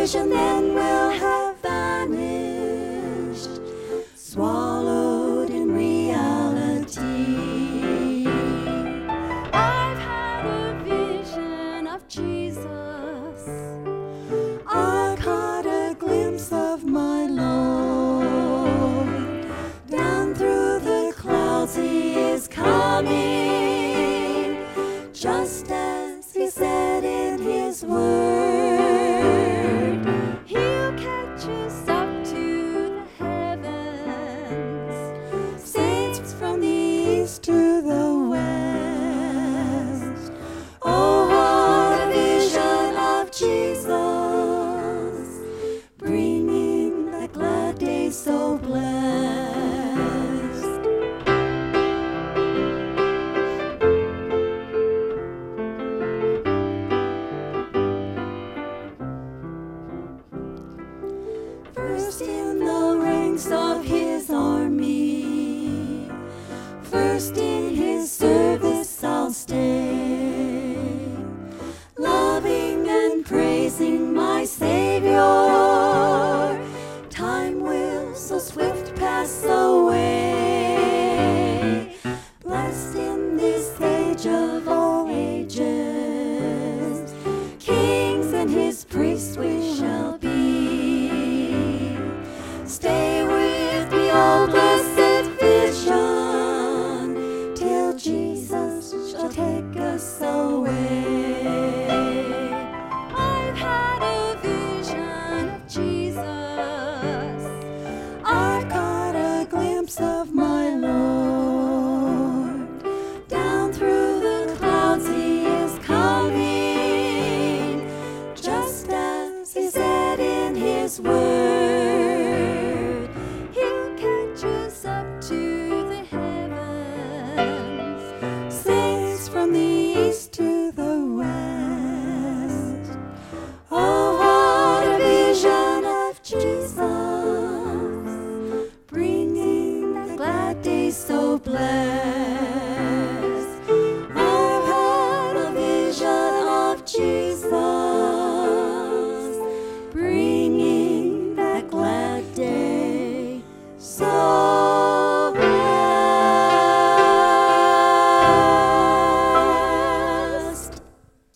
vision then will have vanished, swallowed in reality. I've had a vision of Jesus. I caught a glimpse of my Lord. Down through the clouds he is coming, just as he said in his word. He'll catch us up to the heavens, Saints from the east to the west. Oh, what a vision of Jesus, bringing the glad day so blessed. First in the ranks of his army, first in his service I'll stay, loving and praising my Savior. Time will so swift pass away, blessed in this age of all ages, kings and his priests we shall be. Stay with me, oh blessed vision, till Jesus shall take us away. I've had a vision of Jesus. I've caught a glimpse of my Lord. Down through the clouds he is coming, just as he said in his word.